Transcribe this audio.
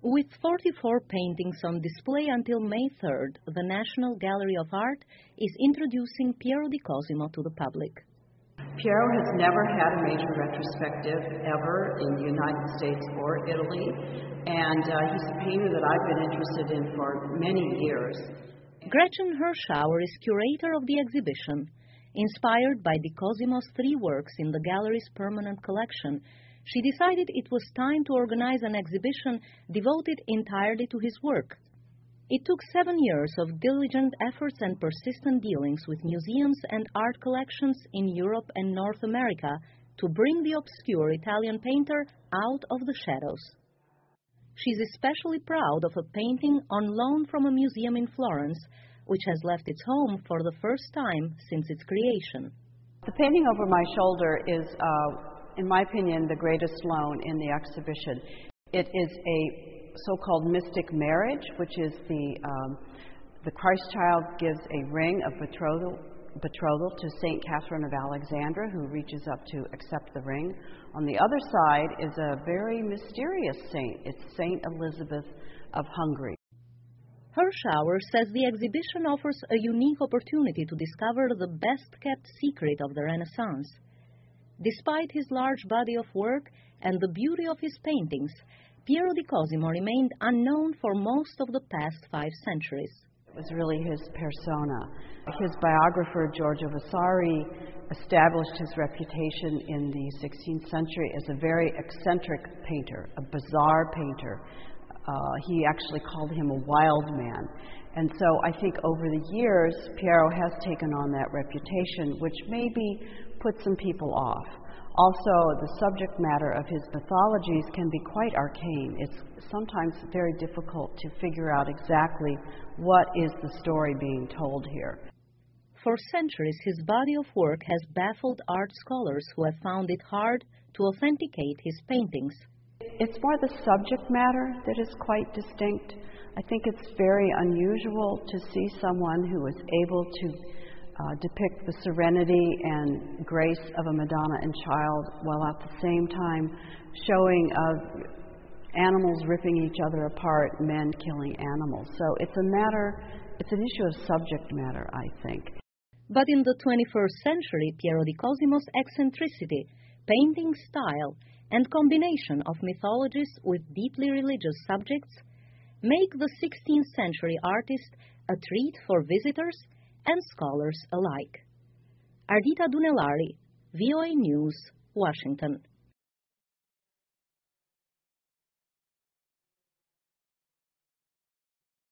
With 44 paintings on display until May 3rd, the National Gallery of Art is introducing Piero di Cosimo to the public. Piero has never had a major retrospective ever in the United States or Italy, and he's a painter that I've been interested in for many years. Gretchen Hirschauer is curator of the exhibition. Inspired by di Cosimo's 3 works in the gallery's permanent collection, she decided it was time to organize an exhibition devoted entirely to his work. It took 7 years of diligent efforts and persistent dealings with museums and art collections in Europe and North America to bring the obscure Italian painter out of the shadows. She's especially proud of a painting on loan from a museum in Florence, which has left its home for the first time since its creation. The painting over my shoulder is, in my opinion, the greatest loan in the exhibition. It is a so-called mystic marriage, which is the Christ child gives a ring of betrothal to Saint Catherine of Alexandria, who reaches up to accept the ring. On the other side is a very mysterious saint. It's Saint Elizabeth of Hungary. Hirschauer says the exhibition offers a unique opportunity to discover the best-kept secret of the Renaissance. Despite his large body of work and the beauty of his paintings, Piero di Cosimo remained unknown for most of the past 5 centuries. It was really his persona. His biographer, Giorgio Vasari, established his reputation in the 16th century as a very eccentric painter, a bizarre painter. He actually called him a wild man. And so I think over the years, Piero has taken on that reputation, which maybe put some people off. Also, the subject matter of his mythologies can be quite arcane. It's sometimes very difficult to figure out exactly what is the story being told here. For centuries, his body of work has baffled art scholars who have found it hard to authenticate his paintings. It's more the subject matter that is quite distinct. I think it's very unusual to see someone who is able to depict the serenity and grace of a Madonna and Child while at the same time showing animals ripping each other apart, men killing animals. So it's an issue of subject matter, I think. But in the 21st century, Piero di Cosimo's eccentricity, painting style, and combination of mythologies with deeply religious subjects make the 16th century artist a treat for visitors and scholars alike. Ardita Dunellari, VOA News, Washington.